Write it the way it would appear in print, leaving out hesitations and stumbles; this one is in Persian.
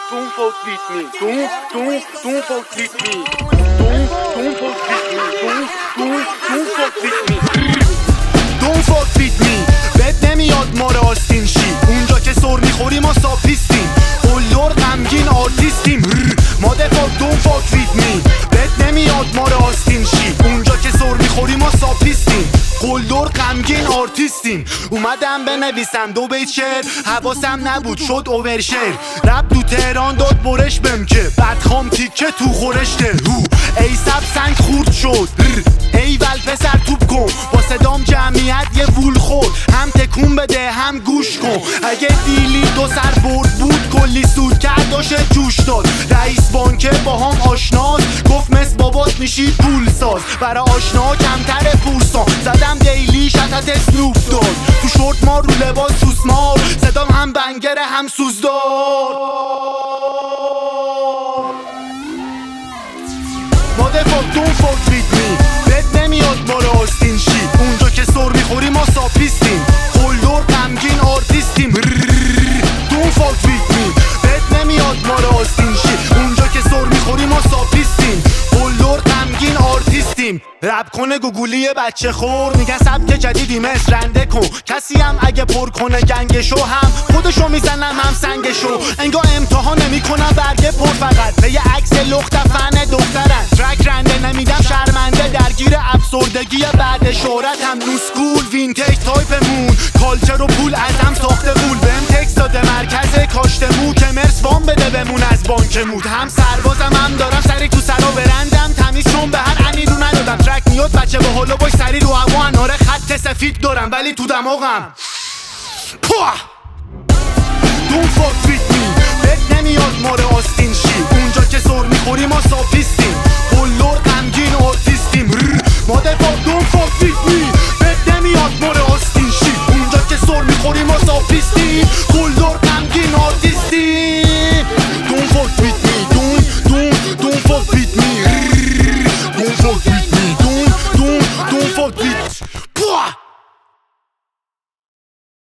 Don't fuck with me. Don't fuck with me. Don't fuck with me. Don't fuck with me. Don't fuck with me. بد نمیاد ما را آستین شی. اونجا که سر میخوری ما ساپیستیم. قلدر غمگین آرتیستیم. ما دفاع don't fuck with me. بد نمیاد ما را آستین شی. اونجا که سر میخوری ما ساپیستیم. قلدر غمگین آرتیستیم. اومدم بنویسم دو بیت شعر، حواسم نبود شد اوورشر. رپ تو تهران داد برش بم که بدخام تیکه تو خورشته. ای سب سنگ خورد شد. ای ول پسر توپ کن با صدام جمعیت یه وول خورد. هم تکون بده هم گوش کن. اگه دیلی دو سر برد بود کلی سود کرد داشه جوش داد. رئیس بانکه با هم آشناست گفت مثل بابات میشی پول ساز. برا آشنا کمتر پورسان زدم دیلی شتت سنوپ داد. تو شورت ما رو لباس سوسمار صدام هم بنگره هم سوزدار. مادرفاک don't fuck with me. بد نمیاد ما را آستین شی. اونجا که سر میخوری ما ساپیستیم. قلدر غمگین آرتیستیم. don't fuck with me. بد نمیاد ما را آستین شی. اونجا که سر میخوری ما ساپیستیم. قلدر غمگین آرتیستیم. رپ کنه گوگولی بچه خور میگن سبک جدیدی مثل رنده کن. کسی هم اگه پر کنه گنگشو هم خودشو میزنم هم سنگشو. انگار امتحان نمیکنم برگه پر فقط به یه عکس لخت فن دخترن. ترک رنده نمیدم شرمنده درگیر افسردگی بعد شهرت هم نوسکول وینتیج تایپمون. کالچر و پول ازم ساخته بول. بهم تکس داده مرکز کاشته مو که مرس وام بده بمون از بانک مود. هم سربازم هم دارم سری تو سرا برندم تمیز چون به هر عنی رو ندادم. ترک میاد بچه با حالا باش سری رو هوا اناره خط سفید دارم ولی تو دماغم Don't fuck with me.